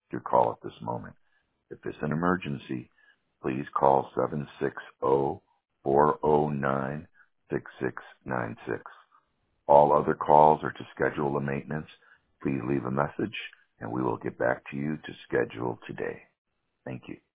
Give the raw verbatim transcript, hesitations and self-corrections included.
your call at this moment. If it's an emergency, please call seven six zero, four zero nine, six six nine six. All other calls are to schedule a maintenance. Please leave a message, and we will get back to you to schedule today. Thank you.